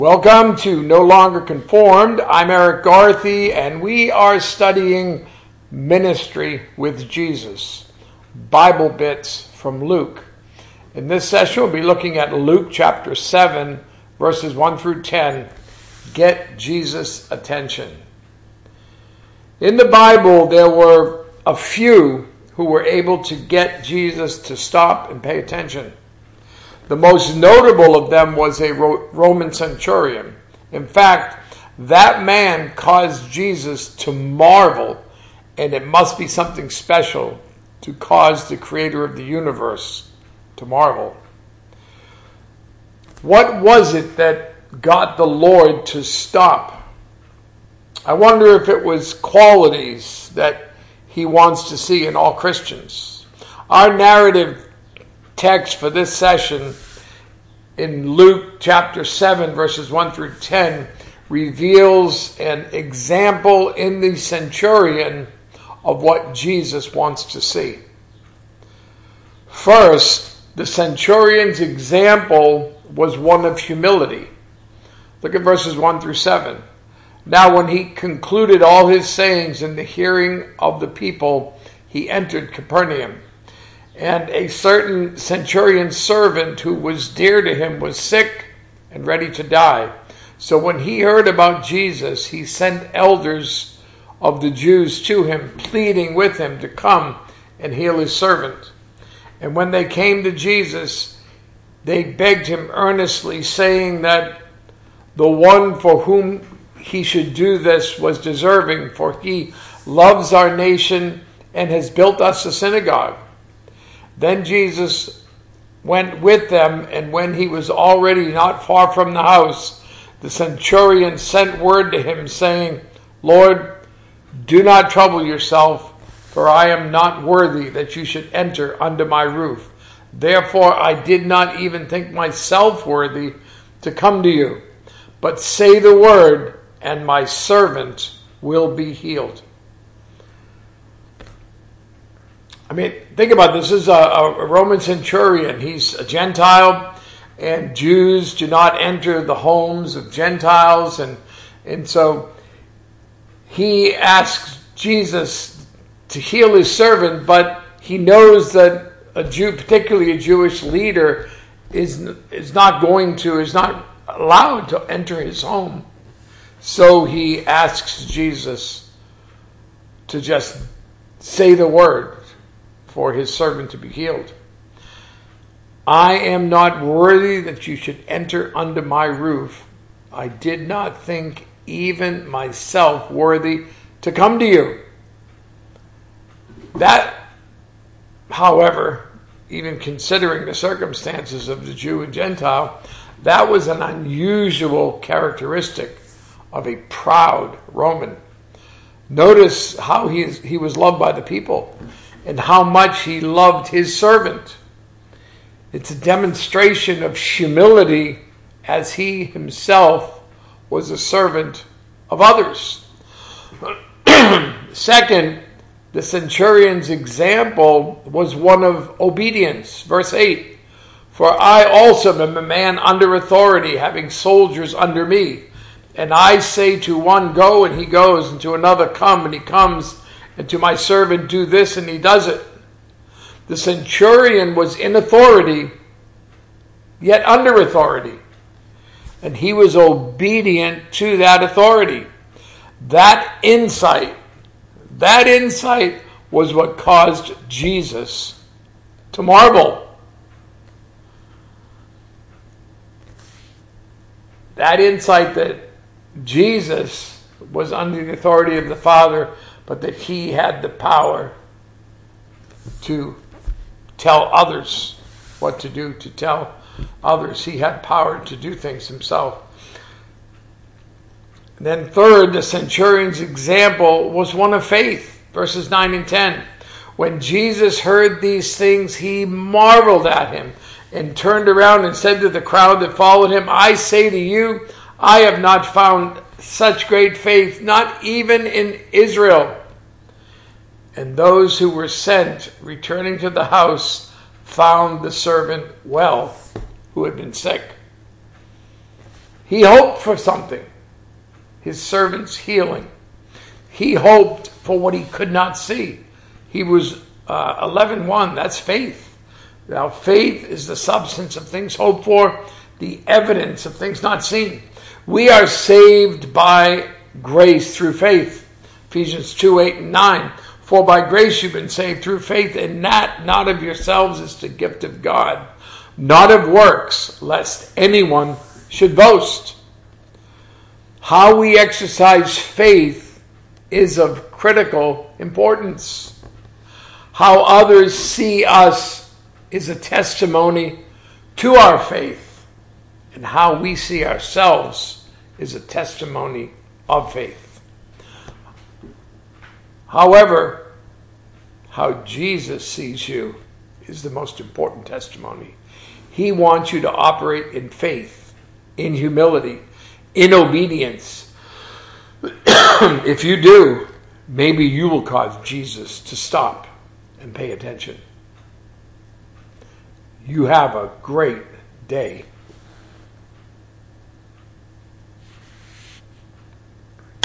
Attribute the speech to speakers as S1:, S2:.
S1: Welcome to No Longer Conformed. I'm Eric Garthy, and we are studying Ministry with Jesus, Bible bits from Luke. In this session, we'll be looking at Luke chapter 7, verses 1 through 10. Get Jesus' attention. In the Bible, there were a few who were able to get Jesus to stop and pay attention. The most notable of them was a Roman centurion. In fact, that man caused Jesus to marvel, and it must be something special to cause the creator of the universe to marvel. What was it that got the Lord to stop? I wonder if it was qualities that he wants to see in all Christians. Our narrative text for this session in Luke chapter 7 verses 1 through 10 reveals an example in the centurion of what Jesus wants to see. First, the centurion's example was one of humility. Look at verses 1 through 7. Now when he concluded all his sayings in the hearing of the people, he entered Capernaum. And a certain centurion's servant who was dear to him was sick and ready to die. So when he heard about Jesus, he sent elders of the Jews to him, pleading with him to come and heal his servant. And when they came to Jesus, they begged him earnestly, saying that the one for whom he should do this was deserving, for he loves our nation and has built us a synagogue. Then Jesus went with them, and when he was already not far from the house, the centurion sent word to him, saying, Lord, do not trouble yourself, for I am not worthy that you should enter under my roof. Therefore I did not even think myself worthy to come to you. But say the word, and my servant will be healed. I mean, think about this. This is a Roman centurion. He's a Gentile, and Jews do not enter the homes of Gentiles. And so he asks Jesus to heal his servant, but he knows that a Jew, particularly a Jewish leader, is not allowed to enter his home. So he asks Jesus to just say the word for his servant to be healed. I am not worthy that you should enter under my roof. I did not think even myself worthy to come to you. That, however, even considering the circumstances of the Jew and Gentile, that was an unusual characteristic of a proud Roman. Notice how he was loved by the people and how much he loved his servant. It's a demonstration of humility, as he himself was a servant of others. Second, the centurion's example was one of obedience. Verse 8, for I also am a man under authority, having soldiers under me. And I say to one, go, and he goes, and to another, come, and he comes, and to my servant, do this, and he does it. The centurion was in authority, yet under authority. And he was obedient to that authority. That insight was what caused Jesus to marvel. That insight that Jesus was under the authority of the Father, but that he had the power to tell others what to do, to tell others. He had power to do things himself. And then third, the centurion's example was one of faith. Verses 9 and 10. When Jesus heard these things, he marveled at him and turned around and said to the crowd that followed him, I say to you, I have not found such great faith, not even in Israel. And those who were sent, returning to the house, found the servant well, who had been sick. He hoped for something. His servant's healing. He hoped for what he could not see. He was 11:1. That's faith. Now, faith is the substance of things hoped for, the evidence of things not seen. We are saved by grace through faith. Ephesians 2:8-9. For by grace you've been saved through faith, and that not of yourselves is the gift of God, not of works, lest anyone should boast. How we exercise faith is of critical importance. How others see us is a testimony to our faith, and how we see ourselves is a testimony of faith. However, how Jesus sees you is the most important testimony. He wants you to operate in faith, in humility, in obedience. If you do, maybe you will cause Jesus to stop and pay attention. You have a great day.